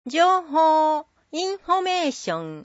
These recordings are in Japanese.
情報、インフォメーション。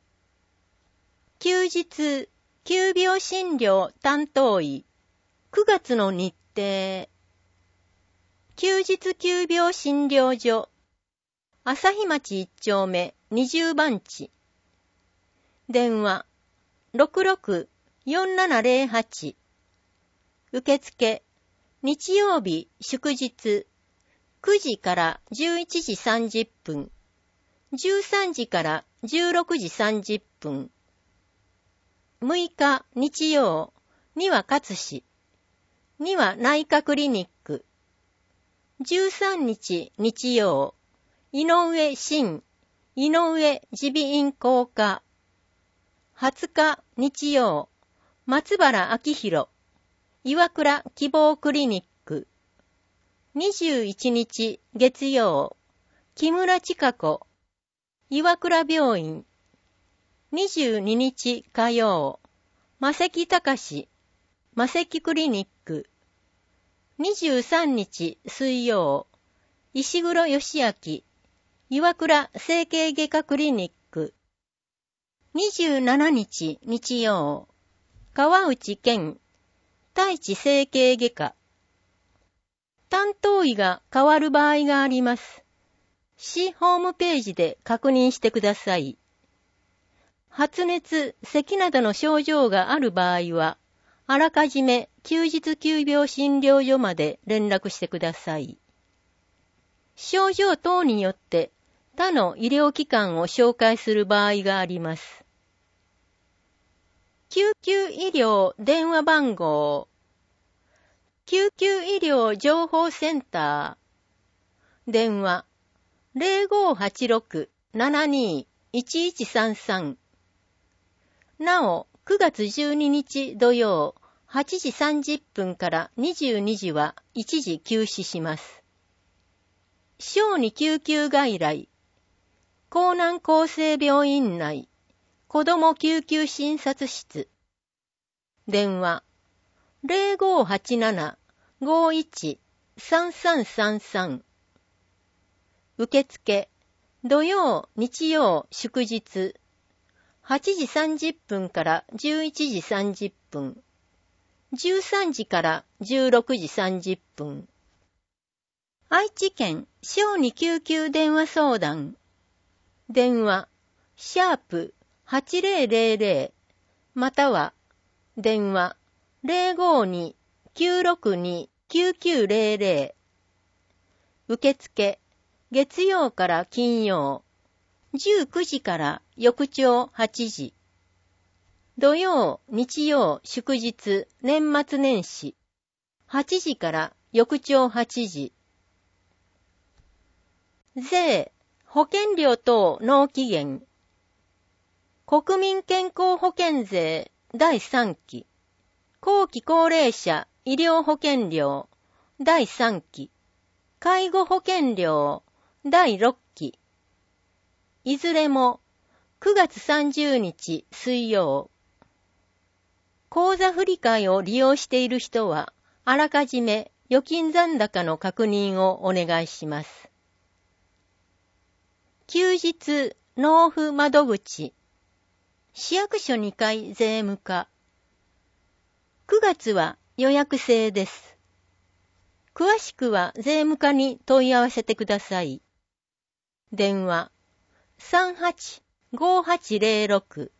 休日、急病診療担当医。9月の日程。休日急病診療所。朝日町1丁目20番地。電話、66-4708。受付、日曜日、祝日。9時から11時30分、13時から16時30分。6日日曜、には勝志、には内科クリニック。13日日曜、井上真、井上耳鼻咽喉科。20日日曜、松原明弘、岩倉希望クリニック。21日月曜、木村千佳子、岩倉病院。22日火曜、魔石隆、魔石クリニック。23日水曜、石黒義明、岩倉整形外科クリニック。27日日曜、川内健、太一整形外科。担当医が変わる場合があります。市ホームページで確認してください。発熱、咳などの症状がある場合は、あらかじめ休日急病診療所まで連絡してください。症状等によって他の医療機関を紹介する場合があります。救急医療電話番号。救急医療情報センター。電話、0586-72-1133。なお、9月12日土曜、8時30分から22時は一時休止します。小児救急外来、江南厚生病院内、子ども救急診察室。電話、0587-51-3333。受付、土曜、日曜、祝日。8時30分から11時30分。13時から16時30分。愛知県小児救急電話相談。電話、#8000 または、電話、052-962-9900。受付、月曜から金曜、19時から翌朝8時。土曜、日曜、祝日、年末年始、8時から翌朝8時。税、保険料等納期限。国民健康保険税第3期。後期高齢者医療保険料第3期。介護保険料第6期。いずれも9月30日水曜。口座振替を利用している人は、あらかじめ預金残高の確認をお願いします。休日納付窓口。市役所2階税務課。9月は予約制です。詳しくは税務課に問い合わせてください。電話、38-5806。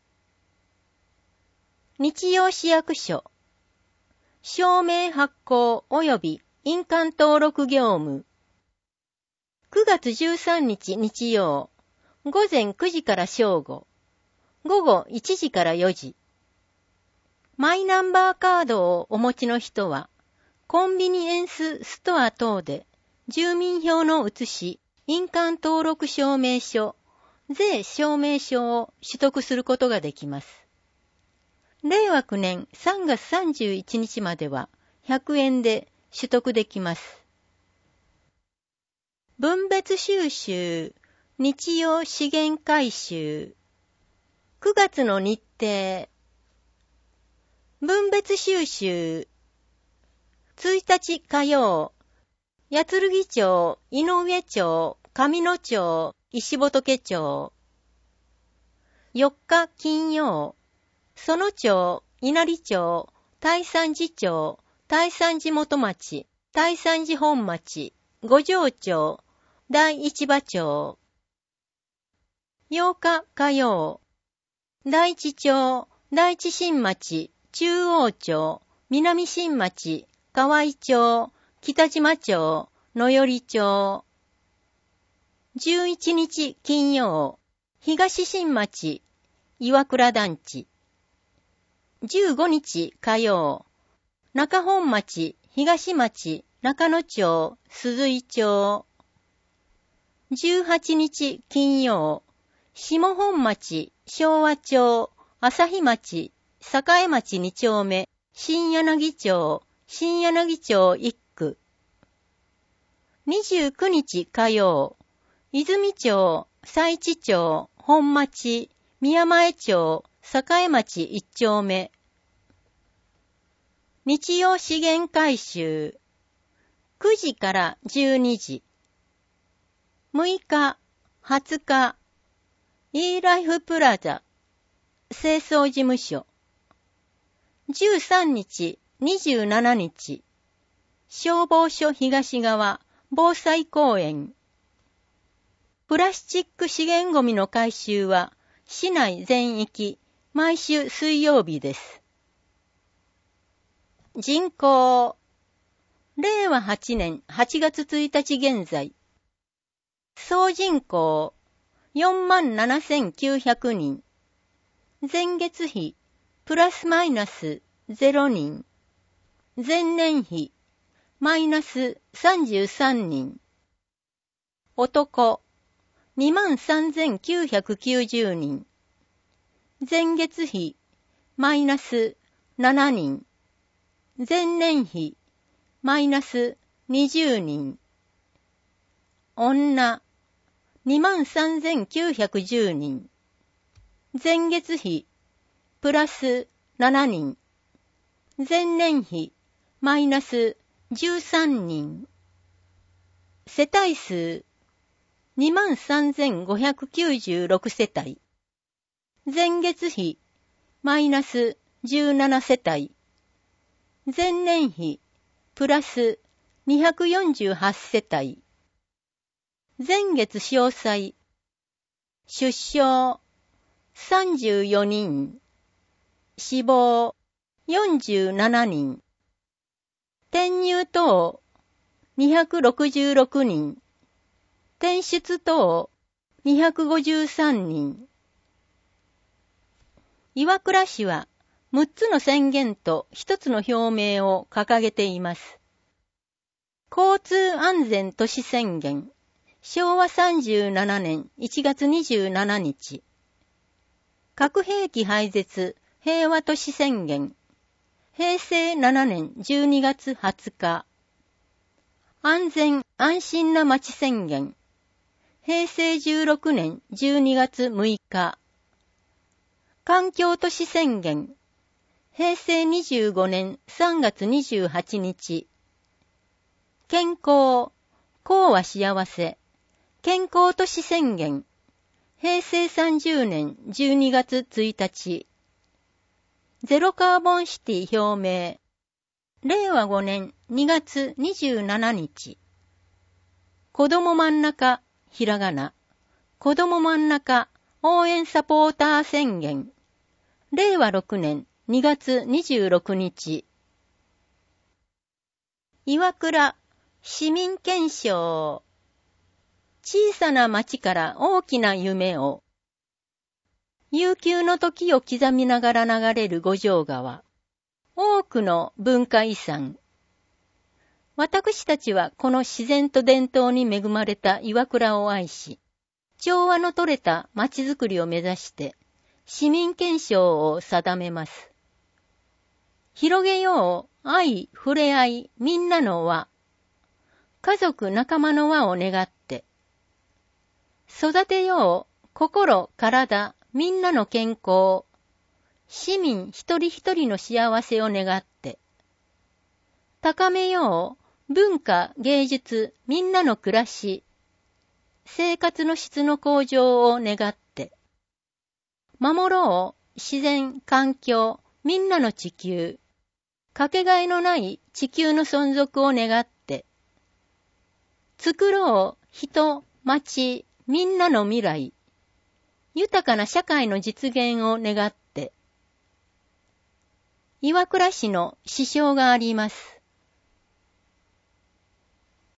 日曜市役所。証明発行及び印鑑登録業務。9月13日日曜、午前9時から正午、午後1時から4時。マイナンバーカードをお持ちの人は、コンビニエンスストア等で、住民票の写し、印鑑登録証明書、税証明書を取得することができます。令和9年3月31日までは100円で取得できます。分別収集、日用資源回収。9月の日程。分別収集。1日火曜、八剣町、井上町、 上野町、石仏町。4日金曜、園町、稲荷町、大山寺町、大山寺元町、大山寺本町、五条町、大市場町。8日火曜、大地町、大地新町、中央町、南新町、河合町、北島町、野寄町。11日金曜、東新町、岩倉団地。15日火曜、中本町、東町、中野町、鈴井町。18日金曜、下本町、昭和町、朝日町、栄町2丁目、新柳町、新柳町1区。29日火曜、泉町、佐市町、本町、宮前町、栄町1丁目。日曜資源回収。9時から12時。6日、20日、E ライフプラザ、清掃事務所。13日、27日、消防署東側、防災公園。プラスチック資源ゴミの回収は、市内全域、毎週水曜日です。人口。令和8年8月1日現在。総人口、47,900人。前月比、プラスマイナス0人。前年比、マイナス33人。男、23,990人。前月比、マイナス7人。前年比、マイナス20人。女、23,910人。前月比、プラス7人。前年比、マイナス13人。世帯数、23,596 世帯。前月比、マイナス17世帯。前年比、プラス248世帯。前月詳細。出生、34人。死亡、47人。転入等、266人。転出等、253人。岩倉市は6つの宣言と1つの表明を掲げています。交通安全都市宣言、昭和37年1月27日。核兵器廃絶平和都市宣言、平成7年12月20日。安全安心な街宣言、平成16年12月6日。環境都市宣言、平成25年3月28日。健康、幸は幸せ、健康都市宣言、平成30年12月1日。ゼロカーボンシティ表明、令和5年2月27日。子ども真ん中、ひらがな、子ども真ん中応援サポーター宣言、令和6年2月26日。岩倉市民憲章。小さな町から大きな夢を。悠久の時を刻みながら流れる五条川。多くの文化遺産。私たちはこの自然と伝統に恵まれた岩倉を愛し、調和の取れた町づくりを目指して、市民憲章を定めます。広げよう愛、触れ合い、みんなの輪。家族仲間の輪を願って。育てよう心、体、みんなの健康。市民一人一人の幸せを願って。高めよう文化、芸術、みんなの暮らし。 生活の質の向上を願って、守ろう自然、環境、みんなの地球、かけがえのない地球の存続を願って、作ろう人、町、みんなの未来、豊かな社会の実現を願って、岩倉市の支障があります。